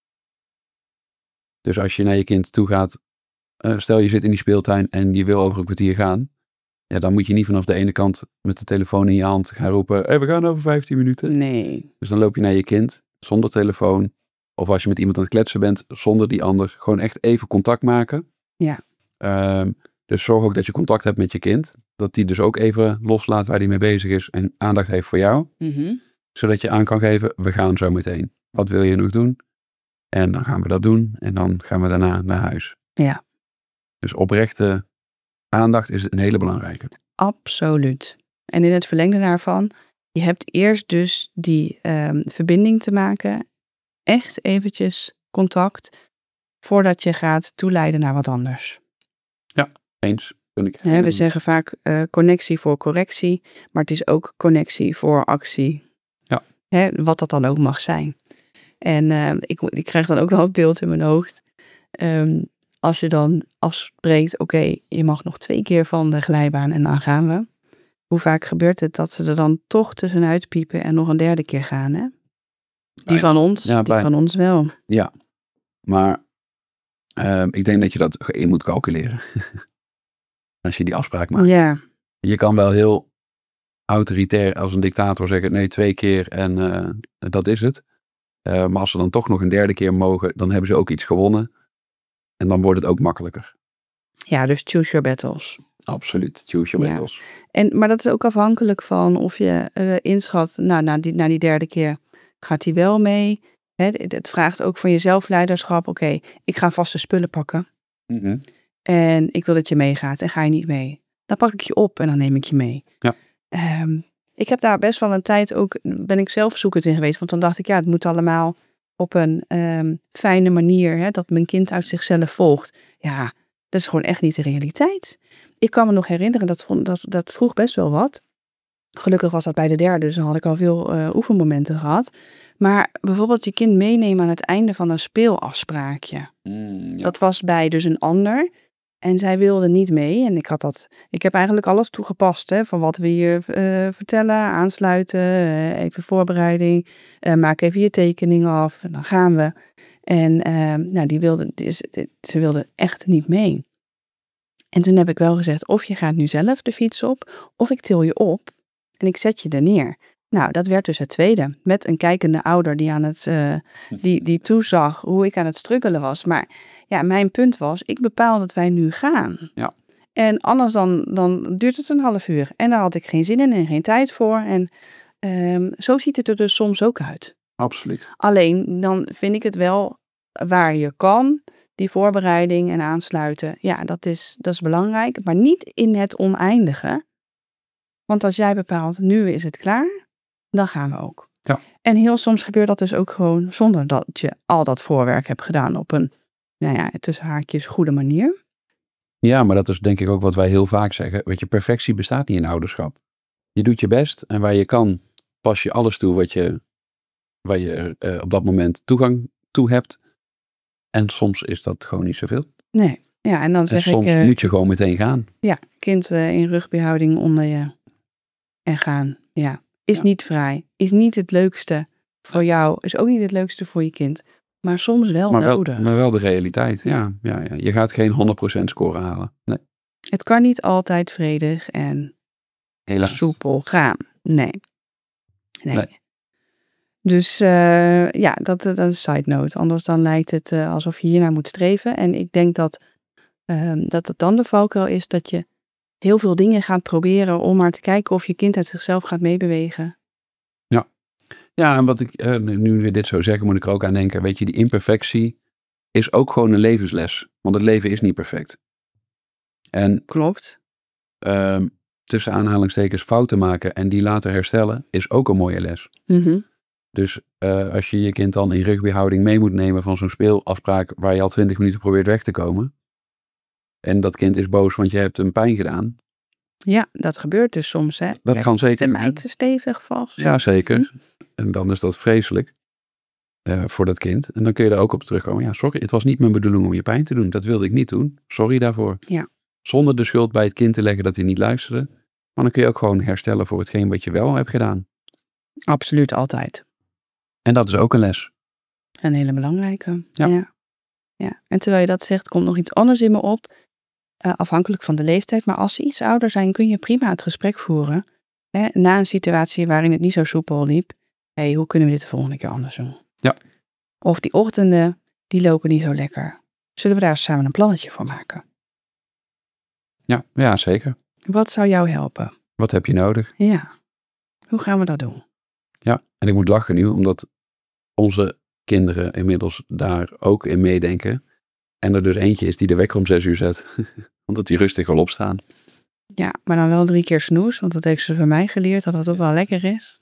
Dus als je naar je kind toe gaat, uh, stel je zit in die speeltuin en je wil over een kwartier gaan. Ja, dan moet je niet vanaf de ene kant met de telefoon in je hand gaan roepen, hey, we gaan over vijftien minuten. Nee. Dus dan loop je naar je kind zonder telefoon. Of als je met iemand aan het kletsen bent, zonder die ander. Gewoon echt even contact maken. Ja. Um, dus zorg ook dat je contact hebt met je kind. Dat die dus ook even loslaat waar hij mee bezig is en aandacht heeft voor jou. Mm-hmm. Zodat je aan kan geven, we gaan zo meteen. Wat wil je nog doen? En dan gaan we dat doen. En dan gaan we daarna naar huis. Ja. Dus oprechte aandacht is een hele belangrijke. Absoluut. En in het verlengde daarvan, je hebt eerst dus die um, verbinding te maken. Echt eventjes contact. Voordat je gaat toeleiden naar wat anders. Ja, eens. Ik He, we zeggen vaak uh, connectie voor correctie. Maar het is ook connectie voor actie. Ja. He, wat dat dan ook mag zijn. En uh, ik, ik krijg dan ook wel het beeld in mijn hoofd. Um, als je dan afspreekt, oké, okay, je mag nog twee keer van de glijbaan en dan gaan we. Hoe vaak gebeurt het dat ze er dan toch tussenuit piepen en nog een derde keer gaan, hè? Die van ons, ja, die van ons wel. Ja, maar uh, ik denk dat je dat in moet calculeren. Als je die afspraak maakt. Ja. Je kan wel heel autoritair als een dictator zeggen, nee, twee keer en uh, dat is het. Uh, maar als ze dan toch nog een derde keer mogen, dan hebben ze ook iets gewonnen. En dan wordt het ook makkelijker. Ja, dus choose your battles. Absoluut, choose your ja. battles. En, maar dat is ook afhankelijk van of je uh, inschat, nou, na die, na die derde keer gaat hij wel mee. Hè, het vraagt ook van jezelf leiderschap. Oké, okay, ik ga vast de spullen pakken. Mm-hmm. En ik wil dat je meegaat en ga je niet mee. Dan pak ik je op en dan neem ik je mee. Ja. Um, ik heb daar best wel een tijd ook, ben ik zelf zoekend in geweest. Want dan dacht ik, ja, het moet allemaal op een um, fijne manier. Hè, dat mijn kind uit zichzelf volgt. Ja, dat is gewoon echt niet de realiteit. Ik kan me nog herinneren, dat, vond, dat, dat vroeg best wel wat. Gelukkig was dat bij de derde, dus dan had ik al veel uh, oefenmomenten gehad. Maar bijvoorbeeld je kind meenemen aan het einde van een speelafspraakje. Mm, ja. Dat was bij dus een ander. En zij wilde niet mee. En ik had dat. Ik heb eigenlijk alles toegepast. Hè, van wat we hier uh, vertellen. Aansluiten. Uh, even voorbereiding. Uh, maak even je tekening af. En dan gaan we. En uh, nou, die wilde, die, ze wilde echt niet mee. En toen heb ik wel gezegd. Of je gaat nu zelf de fiets op. Of ik til je op. En ik zet je er neer. Nou, dat werd dus het tweede. Met een kijkende ouder die aan het, uh, die, die toezag hoe ik aan het struggelen was. Maar ja, mijn punt was, ik bepaal dat wij nu gaan. Ja. En anders dan, dan duurt het een half uur. En daar had ik geen zin in en geen tijd voor. En um, zo ziet het er dus soms ook uit. Absoluut. Alleen, dan vind ik het wel waar je kan, die voorbereiding en aansluiten. Ja, dat is, dat is belangrijk. Maar niet in het oneindige. Want als jij bepaalt, nu is het klaar. Dan gaan we ook. Ja. En heel soms gebeurt dat dus ook gewoon zonder dat je al dat voorwerk hebt gedaan op een, nou ja, tussen haakjes goede manier. Ja, maar dat is denk ik ook wat wij heel vaak zeggen. Weet je, perfectie bestaat niet in ouderschap. Je doet je best en waar je kan, pas je alles toe wat je, waar je uh, op dat moment toegang toe hebt. En soms is dat gewoon niet zoveel. Nee. Ja, en dan En zeg soms ik... Uh, moet je gewoon meteen gaan. Ja, kind uh, in rugbyhouding onder je en gaan. Ja, is ja. niet vrij. Is niet het leukste voor jou. Is ook niet het leukste voor je kind. Maar soms wel maar wel, nodig. Maar wel de realiteit. Ja, ja, ja. Je gaat geen honderd procent score halen. Nee. Het kan niet altijd vredig en Helaas. soepel gaan. Nee. Nee. nee. Dus uh, ja, dat, dat is een side note. Anders dan lijkt het uh, alsof je hiernaar moet streven. En ik denk dat, uh, dat het dan de valkuil is dat je heel veel dingen gaat proberen om maar te kijken of je kind uit zichzelf gaat meebewegen. Ja, ja en wat ik uh, nu weer dit zo zeggen, moet ik er ook aan denken. Weet je, die imperfectie is ook gewoon een levensles. Want het leven is niet perfect. En klopt. Uh, tussen aanhalingstekens fouten maken en die later herstellen is ook een mooie les. Mm-hmm. Dus uh, als je je kind dan in rugbyhouding mee moet nemen van zo'n speelafspraak waar je al twintig minuten probeert weg te komen. En dat kind is boos want je hebt hem pijn gedaan. Ja, dat gebeurt dus soms, hè. Dat kan zeker. De meid te stevig vast. Ja, zeker. Mm-hmm. En dan is dat vreselijk uh, voor dat kind. En dan kun je er ook op terugkomen. Ja, sorry, het was niet mijn bedoeling om je pijn te doen. Dat wilde ik niet doen. Sorry daarvoor. Ja. Zonder de schuld bij het kind te leggen dat hij niet luisterde. Maar dan kun je ook gewoon herstellen voor hetgeen wat je wel hebt gedaan. Absoluut, altijd. En dat is ook een les. Een hele belangrijke. Ja. ja. ja. En terwijl je dat zegt, komt nog iets anders in me op. Uh, afhankelijk van de leeftijd. Maar als ze iets ouder zijn, kun je prima het gesprek voeren. Hè, na een situatie waarin het niet zo soepel liep. Hé, hey, hoe kunnen we dit de volgende keer anders doen? Ja. Of die ochtenden, die lopen niet zo lekker. Zullen we daar samen een plannetje voor maken? Ja, ja, zeker. Wat zou jou helpen? Wat heb je nodig? Ja. Hoe gaan we dat doen? Ja, en ik moet lachen nu, omdat onze kinderen inmiddels daar ook in meedenken. En er dus eentje is die de wekker om zes uur zet. Omdat die rustig wil opstaan. Ja, maar dan wel drie keer snoes, want dat heeft ze van mij geleerd, dat dat ook wel lekker is.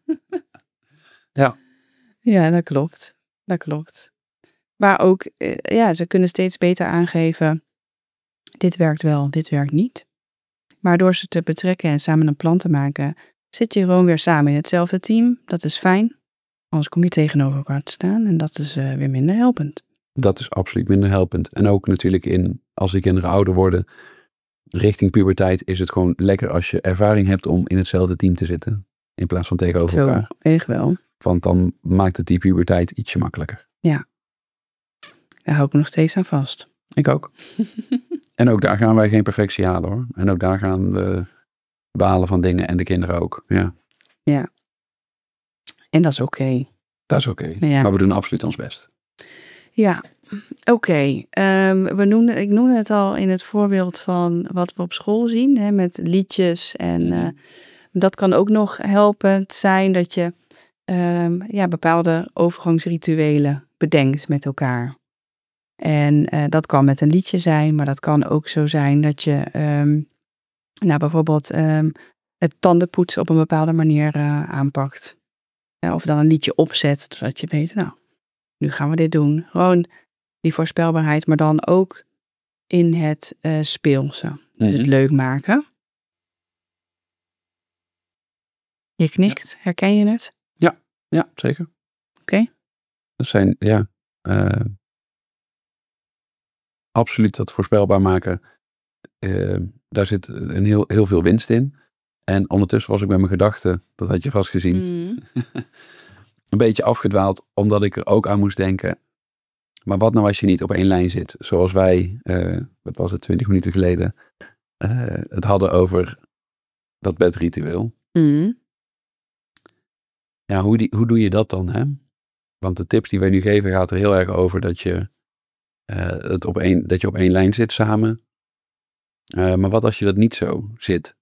Ja. Ja, dat klopt. Dat klopt. Maar ook, ja, ze kunnen steeds beter aangeven, dit werkt wel, dit werkt niet. Maar door ze te betrekken en samen een plan te maken, zit je gewoon weer samen in hetzelfde team. Dat is fijn. Anders kom je tegenover elkaar te staan en dat is uh, weer minder helpend. Dat is absoluut minder helpend. En ook natuurlijk in, als die kinderen ouder worden, richting puberteit, is het gewoon lekker als je ervaring hebt om in hetzelfde team te zitten. In plaats van tegenover Zo, elkaar. echt wel. Want dan maakt het die puberteit ietsje makkelijker. Ja. Daar hou ik me nog steeds aan vast. Ik ook. En ook daar gaan wij geen perfectie halen hoor. En ook daar gaan we balen van dingen en de kinderen ook. Ja. Ja. En dat is oké. Okay. Dat is oké. Okay. Ja. Maar we doen absoluut ons best. Ja, oké. Okay. Um, we noemden, ik noemde het al in het voorbeeld van wat we op school zien, hè, met liedjes. En uh, dat kan ook nog helpend zijn dat je um, ja, bepaalde overgangsrituelen bedenkt met elkaar. En uh, dat kan met een liedje zijn, maar dat kan ook zo zijn dat je um, nou, bijvoorbeeld um, het tandenpoetsen op een bepaalde manier uh, aanpakt. Ja, of dan een liedje opzet, zodat je weet, nou, nu gaan we dit doen. Gewoon die voorspelbaarheid, maar dan ook in het uh, speelse. Mm-hmm. Dus het leuk maken. Je knikt, ja. Herken je het? Ja, ja zeker. Oké. Okay. Dat zijn, ja, uh, absoluut dat voorspelbaar maken. Uh, daar zit een heel, heel veel winst in. En ondertussen was ik met mijn gedachten, dat had je vast gezien, mm. een beetje afgedwaald, omdat ik er ook aan moest denken. Maar wat nou als je niet op één lijn zit? Zoals wij, uh, wat was het, twintig minuten geleden, uh, het hadden over dat bedritueel. Mm. Ja, hoe, die, hoe doe je dat dan, hè? Want de tips die wij nu geven gaat er heel erg over dat je, uh, het op, één, dat je op één lijn zit samen. Uh, maar wat als je dat niet zo zit?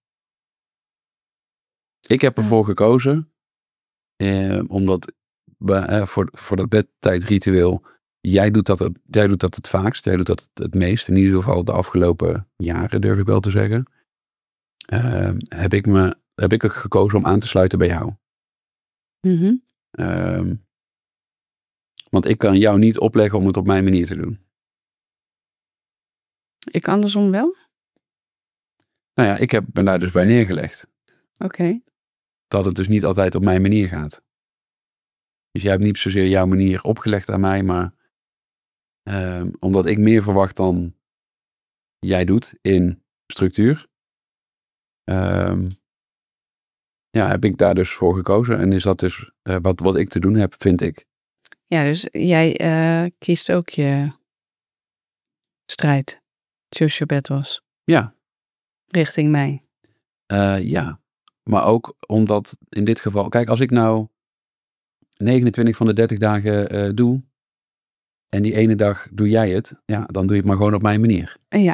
Ik heb ervoor gekozen, eh, omdat uh, voor, voor dat bedtijdritueel, jij doet, dat het, jij doet dat het vaakst, jij doet dat het, het meest, in ieder geval de afgelopen jaren durf ik wel te zeggen, uh, heb, ik me, heb ik er gekozen om aan te sluiten bij jou. Mm-hmm. Uh, want ik kan jou niet opleggen om het op mijn manier te doen. Ik andersom wel? Nou ja, ik heb me daar dus bij neergelegd. Oké. Okay. Dat het dus niet altijd op mijn manier gaat. Dus jij hebt niet zozeer jouw manier opgelegd aan mij, maar Um, omdat ik meer verwacht dan jij doet in structuur. Um, ja, heb ik daar dus voor gekozen. En is dat dus uh, wat, wat ik te doen heb, vind ik. Ja, dus jij uh, kiest ook je strijd. Choose your battles. Ja. Richting mij. Uh, ja. Maar ook omdat in dit geval... Kijk, als ik nou negenentwintig van de dertig dagen uh, doe... en die ene dag doe jij het... ja, dan doe je het maar gewoon op mijn manier. Ja.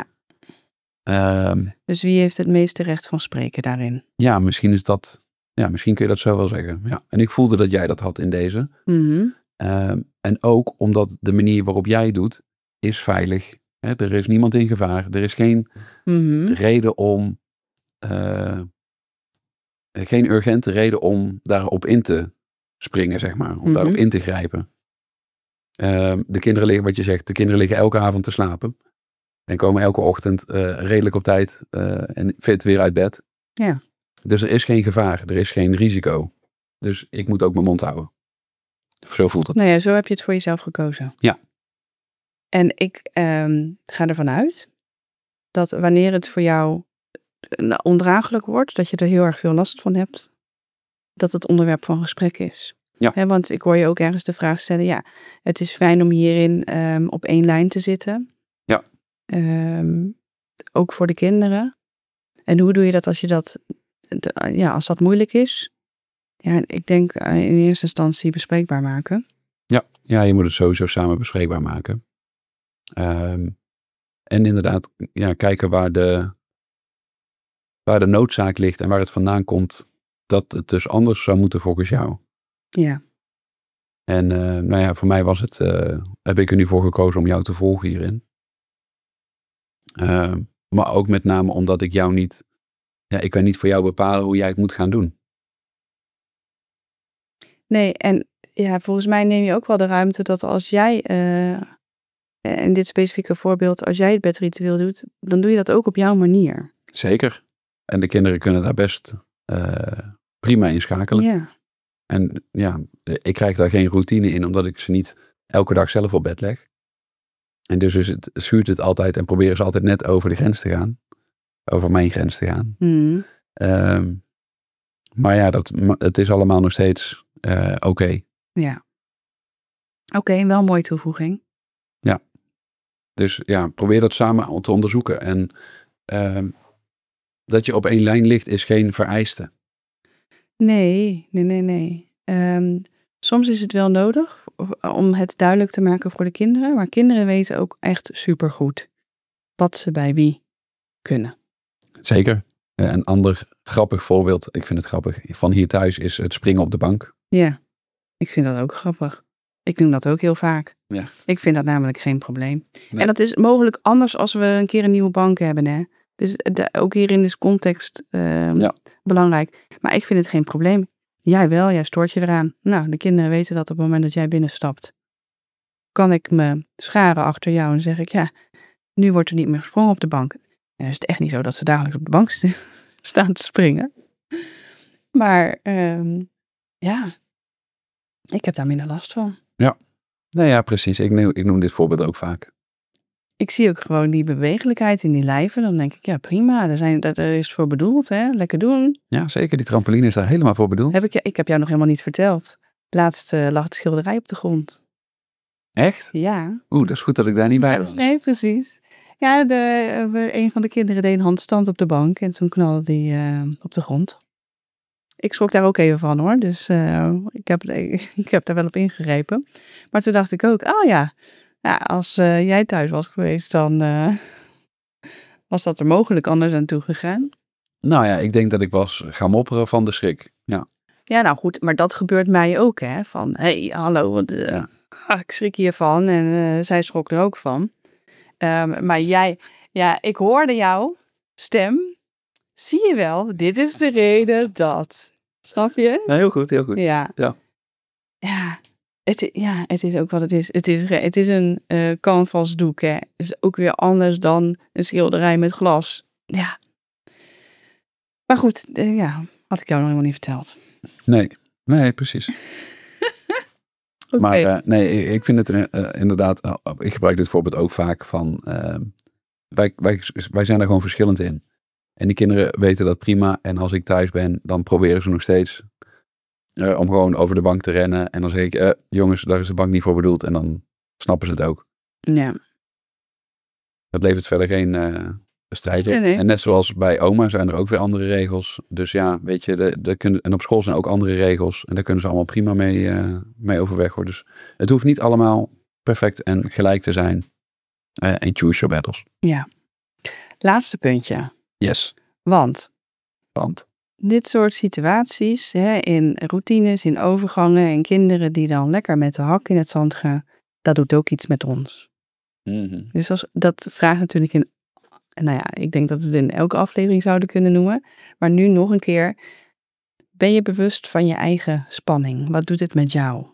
Um, dus wie heeft het meeste recht van spreken daarin? Ja, misschien is dat... Ja, misschien kun je dat zo wel zeggen. Ja. En ik voelde dat jij dat had in deze. Mm-hmm. Um, en ook omdat de manier waarop jij het doet... is veilig. Hè? Er is niemand in gevaar. Er is geen mm-hmm. reden om... Uh, geen urgente reden om daarop in te springen, zeg maar. Om mm-hmm. daarop in te grijpen. Um, de kinderen liggen, wat je zegt, de kinderen liggen elke avond te slapen. En komen elke ochtend uh, redelijk op tijd uh, en fit weer uit bed. Ja. Dus er is geen gevaar, er is geen risico. Dus ik moet ook mijn mond houden. Zo voelt het. Nou ja, zo heb je het voor jezelf gekozen. Ja. En ik um, ga ervan uit dat wanneer het voor jou ondraaglijk wordt, dat je er heel erg veel last van hebt, dat het onderwerp van gesprek is. Ja. He, want ik hoor je ook ergens de vraag stellen, ja, het is fijn om hierin um, op één lijn te zitten. Ja. Um, ook voor de kinderen. En hoe doe je dat als je dat, de, ja, als dat moeilijk is? Ja, ik denk uh, in eerste instantie bespreekbaar maken. Ja, ja, je moet het sowieso samen bespreekbaar maken. Um, en inderdaad, ja, kijken waar de, waar de noodzaak ligt en waar het vandaan komt, dat het dus anders zou moeten volgens jou. Ja. En uh, nou ja, voor mij was het, uh, heb ik er nu voor gekozen om jou te volgen hierin. Uh, maar ook met name omdat ik jou niet, ja, ik kan niet voor jou bepalen hoe jij het moet gaan doen. Nee, en ja, volgens mij neem je ook wel de ruimte dat als jij, uh, in dit specifieke voorbeeld, als jij het bedritueel doet, dan doe je dat ook op jouw manier. Zeker. En de kinderen kunnen daar best uh, prima in schakelen. Ja. En ja, ik krijg daar geen routine in, omdat ik ze niet elke dag zelf op bed leg. En dus is het, schuurt het altijd en proberen ze altijd net over de grens te gaan. Over mijn grens te gaan. Mm. Um, maar ja, dat, het is allemaal nog steeds uh, oké. Okay. Ja. Oké, okay, wel een mooie toevoeging. Ja. Dus ja, probeer dat samen te onderzoeken. En um, dat je op één lijn ligt is geen vereiste. Nee, nee, nee, nee. Um, soms is het wel nodig om het duidelijk te maken voor de kinderen. Maar kinderen weten ook echt supergoed wat ze bij wie kunnen. Zeker. Een ander grappig voorbeeld, ik vind het grappig, van hier thuis is het springen op de bank. Ja, ik vind dat ook grappig. Ik doe dat ook heel vaak. Ja. Ik vind dat namelijk geen probleem. Nee. En dat is mogelijk anders als we een keer een nieuwe bank hebben. Hè? Dus de, ook hierin is context uh, ja. belangrijk. Maar ik vind het geen probleem. Jij wel, jij stoort je eraan. Nou, de kinderen weten dat op het moment dat jij binnenstapt. Kan ik me scharen achter jou en zeg ik, ja, nu wordt er niet meer gesprongen op de bank. En dan is het echt niet zo dat ze dagelijks op de bank st- staan te springen. Maar um, ja, ik heb daar minder last van. Ja, nou ja, precies. Ik noem, ik noem dit voorbeeld ook vaak. Ik zie ook gewoon die bewegelijkheid in die lijven. Dan denk ik, ja prima, daar, zijn, daar is het voor bedoeld. Hè? Lekker doen. Ja, zeker. Die trampoline is daar helemaal voor bedoeld. Heb ik, ik heb jou nog helemaal niet verteld. Laatst uh, lag het schilderij op de grond. Echt? Ja. Oeh, dat is goed dat ik daar niet bij was. Nee, precies. Ja, de, uh, een van de kinderen deed een handstand op de bank. En toen knalde die uh, op de grond. Ik schrok daar ook even van hoor. Dus uh, ik, heb, ik heb daar wel op ingegrepen. Maar toen dacht ik ook, oh ja... Ja, als uh, jij thuis was geweest, dan uh, was dat er mogelijk anders aan toe gegaan. Nou ja, ik denk dat ik was gaan mopperen van de schrik. Ja, ja nou goed, maar dat gebeurt mij ook, hè. Van, hé, hey, hallo, wat, uh, ja. ah, ik schrik hiervan. En uh, zij schrok er ook van. Um, maar jij, ja, ik hoorde jouw stem. Zie je wel, dit is de reden dat... Snap je? Ja, heel goed, heel goed. Ja. Ja. Ja. Het, ja, het is ook wat het is. Het is, het is een uh, canvasdoek, hè. Het is ook weer anders dan een schilderij met glas. Ja. Maar goed, uh, ja, had ik jou nog helemaal niet verteld. Nee, nee, precies. Okay. Maar uh, nee, ik vind het uh, inderdaad, uh, ik gebruik dit voorbeeld ook vaak van, uh, wij, wij, wij zijn er gewoon verschillend in. En die kinderen weten dat prima. En als ik thuis ben, dan proberen ze nog steeds uh, om gewoon over de bank te rennen. En dan zeg ik, uh, jongens, daar is de bank niet voor bedoeld. En dan snappen ze het ook. Ja. Dat levert verder geen uh, strijd op. Nee, nee. En net zoals bij oma zijn er ook weer andere regels. Dus ja, weet je, de, de kunnen, en op school zijn ook andere regels. En daar kunnen ze allemaal prima mee, uh, mee overweg hoor. Dus het hoeft niet allemaal perfect en gelijk te zijn. Uh, en choose your battles. Ja. Laatste puntje. Yes. Want. Want. Dit soort situaties, hè, in routines, in overgangen en kinderen die dan lekker met de hak in het zand gaan, dat doet ook iets met ons. Mm-hmm. Dus als, dat vraagt natuurlijk in, nou ja, ik denk dat we het in elke aflevering zouden kunnen noemen. Maar nu nog een keer, ben je bewust van je eigen spanning? Wat doet het met jou?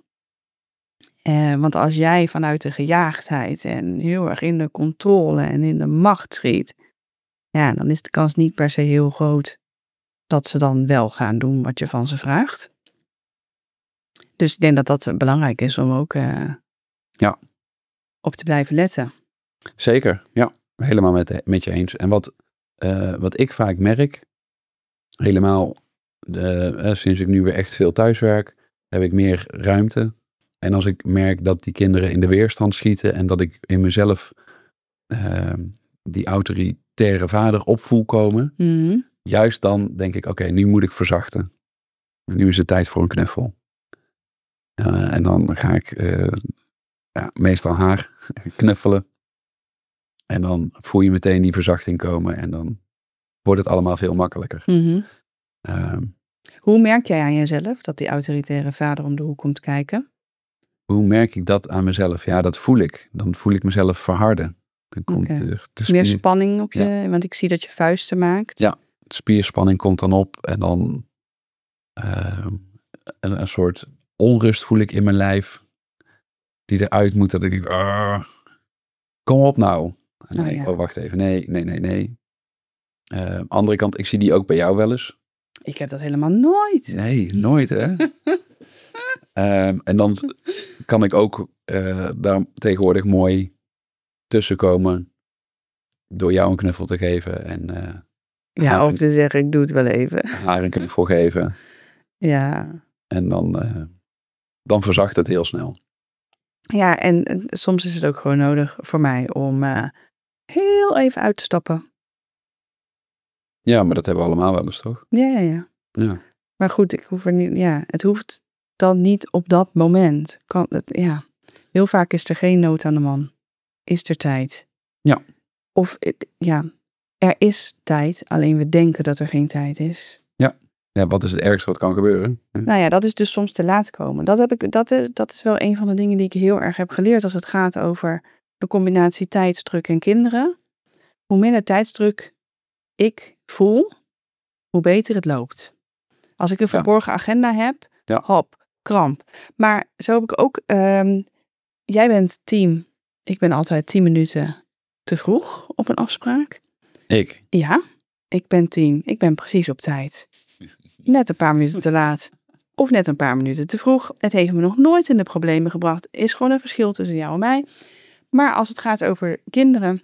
Eh, want als jij vanuit de gejaagdheid en heel erg in de controle en in de macht schiet, ja, dan is de kans niet per se heel groot dat ze dan wel gaan doen wat je van ze vraagt. Dus ik denk dat dat belangrijk is om ook uh, ja. op te blijven letten. Zeker, ja. Helemaal met, met je eens. En wat, uh, wat ik vaak merk, helemaal de, uh, sinds ik nu weer echt veel thuiswerk, heb ik meer ruimte. En als ik merk dat die kinderen in de weerstand schieten en dat ik in mezelf uh, die autoritaire vader op voel komen, Mm-hmm. juist dan denk ik, oké, okay, nu moet ik verzachten. Nu is het tijd voor een knuffel. Uh, en dan ga ik uh, ja, meestal haar knuffelen. En dan voel je meteen die verzachting komen en dan wordt het allemaal veel makkelijker. Mm-hmm. Uh, Hoe merk jij aan jezelf dat die autoritaire vader om de hoek komt kijken? Hoe merk ik dat aan mezelf? Ja, dat voel ik. Dan voel ik mezelf verharden. Dan komt Okay. de, de spier... Meer spanning op je, ja. want ik zie dat je vuisten maakt. Ja, de spierspanning komt dan op en dan uh, een, een soort onrust voel ik in mijn lijf die eruit moet. Dat ik denk, uh, kom op nou. Nee, oh, ja. oh, wacht even. Nee, nee, nee, nee. Uh, andere kant, ik zie die ook bij jou wel eens. Ik heb dat helemaal nooit. Nee, nooit hè. um, en dan kan ik ook uh, daar tegenwoordig mooi tussenkomen door jou een knuffel te geven. En, uh, ja, of te zeggen, ik doe het wel even. Haar een knuffel geven. Ja. En dan, uh, dan verzacht het heel snel. Ja, en, en soms is het ook gewoon nodig voor mij om uh, heel even uit te stappen. Ja, maar dat hebben we allemaal wel eens, toch? Ja, ja, ja. ja. Maar goed, ik hoef er niet, ja, het hoeft dan niet op dat moment. Kan het, ja. Heel vaak is er geen nood aan de man. Is er tijd? Ja. Of, ja, er is tijd, alleen we denken dat er geen tijd is. Ja. Ja, wat is het ergste wat kan gebeuren? Ja. Nou ja, dat is dus soms te laat komen. Dat, heb ik, dat, dat is wel een van de dingen die ik heel erg heb geleerd als het gaat over de combinatie tijdsdruk en kinderen. Hoe minder tijdsdruk ik voel, hoe beter het loopt. Als ik een verborgen ja. agenda heb, ja. hop, kramp. Maar zo heb ik ook, um, jij bent team, ik ben altijd tien minuten te vroeg op een afspraak. Ik? Ja, ik ben team, ik ben precies op tijd. Net een paar minuten te laat. Of net een paar minuten te vroeg. Het heeft me nog nooit in de problemen gebracht. Is gewoon een verschil tussen jou en mij. Maar als het gaat over kinderen.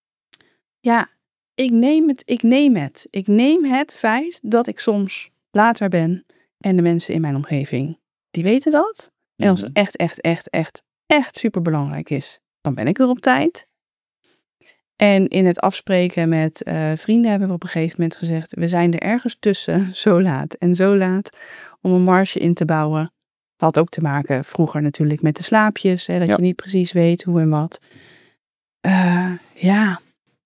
Ja, ik neem het. Ik neem het. Ik neem het feit dat ik soms later ben. En de mensen in mijn omgeving, die weten dat. En als het echt, echt, echt, echt, echt super belangrijk is, dan ben ik er op tijd. En in het afspreken met uh, vrienden hebben we op een gegeven moment gezegd, we zijn er ergens tussen, zo laat en zo laat, om een marge in te bouwen. Had ook te maken vroeger natuurlijk met de slaapjes, hè, dat ja. je niet precies weet hoe en wat. Uh, ja,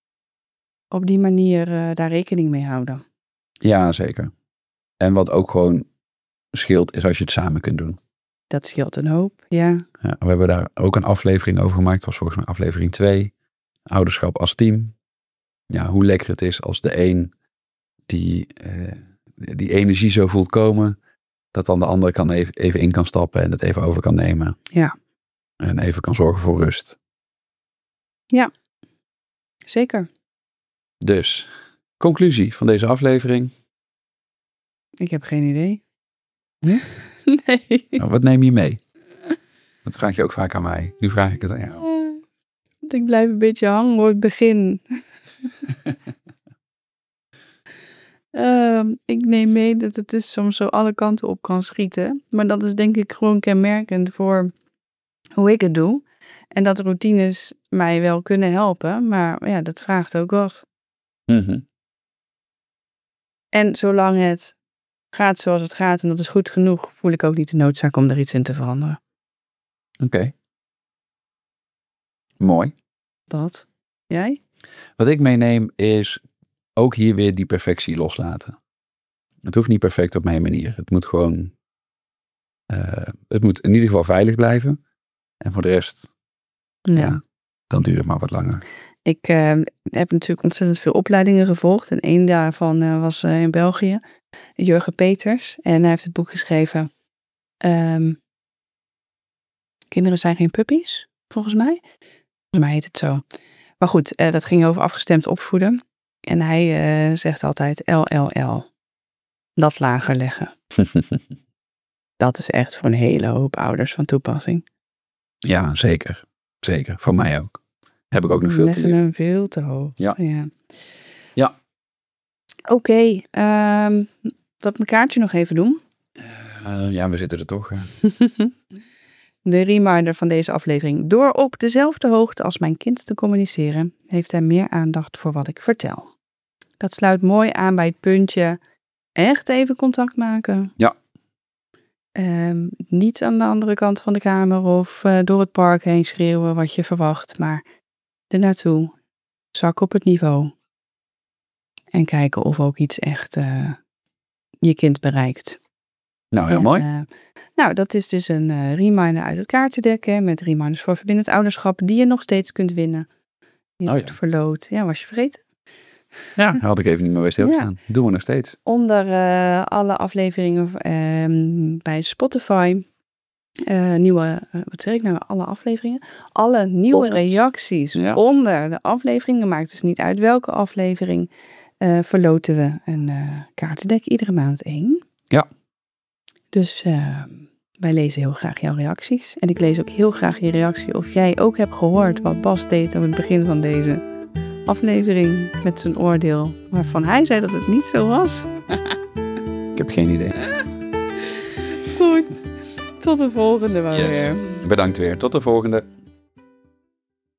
op die manier uh, daar rekening mee houden. Ja, zeker. En wat ook gewoon scheelt, is als je het samen kunt doen. Dat scheelt een hoop, ja. ja we hebben daar ook een aflevering over gemaakt, dat was volgens mij aflevering twee. Ouderschap als team. Ja, hoe lekker het is als de een die, uh, die energie zo voelt komen, dat dan de ander kan even, even in kan stappen en het even over kan nemen. Ja. En even kan zorgen voor rust. Ja, zeker. Dus, conclusie van deze aflevering. Ik heb geen idee. Hm? Nee. Nou, wat neem je mee? Dat vraag je ook vaak aan mij. Nu vraag ik het aan jou. Uh, ik blijf een beetje hangen hoor, het begin. uh, ik neem mee dat het dus soms zo alle kanten op kan schieten. Maar dat is denk ik gewoon kenmerkend voor hoe ik het doe. En dat routines mij wel kunnen helpen. Maar ja, dat vraagt ook wat. Mm-hmm. En zolang het gaat zoals het gaat en dat is goed genoeg, voel ik ook niet de noodzaak om er iets in te veranderen. Oké. Okay. Mooi. Dat. Jij? Wat ik meeneem is ook hier weer die perfectie loslaten. Het hoeft niet perfect op mijn manier. Het moet gewoon, uh, het moet in ieder geval veilig blijven. En voor de rest, ja, ja dan duurt het maar wat langer. Ik uh, heb natuurlijk ontzettend veel opleidingen gevolgd. En één daarvan uh, was uh, in België. Jurgen Peters. En hij heeft het boek geschreven. Um, Kinderen zijn geen puppies, volgens mij. Volgens mij heet het zo. Maar goed, uh, dat ging over afgestemd opvoeden. En hij uh, zegt altijd L L L. Dat lager leggen. Dat is echt voor een hele hoop ouders van toepassing. Ja, zeker. Zeker. Voor mij ook. Heb ik ook nog veel leggen te leren. hem veel te hoog. Ja. Ja. ja. Oké. Okay, um, dat mijn kaartje nog even doen. Uh, ja, we zitten er toch. Uh. De reminder van deze aflevering. Door op dezelfde hoogte als mijn kind te communiceren, heeft hij meer aandacht voor wat ik vertel. Dat sluit mooi aan bij het puntje echt even contact maken. Ja. Um, niet aan de andere kant van de kamer of uh, door het park heen schreeuwen wat je verwacht, maar er naartoe, zak op het niveau en kijken of ook iets echt uh, je kind bereikt. Nou, heel en, mooi. Uh, nou, dat is dus een uh, reminder uit het kaartendek hè, met reminders voor verbindend ouderschap die je nog steeds kunt winnen. Je oh, ja. verloot. Ja, was je vergeten? Ja, had ik even niet meer bij stilgestaan. Ja. Doen we nog steeds. Onder uh, alle afleveringen uh, bij Spotify. Uh, nieuwe, uh, wat zeg ik nou? Alle afleveringen. Alle nieuwe Pot. reacties ja. onder de afleveringen. Maakt dus niet uit welke aflevering. Uh, verloten we een uh, kaartendek iedere maand één. Ja. Dus uh, wij lezen heel graag jouw reacties. En ik lees ook heel graag je reactie of jij ook hebt gehoord wat Bas deed aan het begin van deze aflevering met zijn oordeel, waarvan hij zei dat het niet zo was. Ik heb geen idee. Goed, tot de volgende maar yes. weer. Bedankt weer, tot de volgende.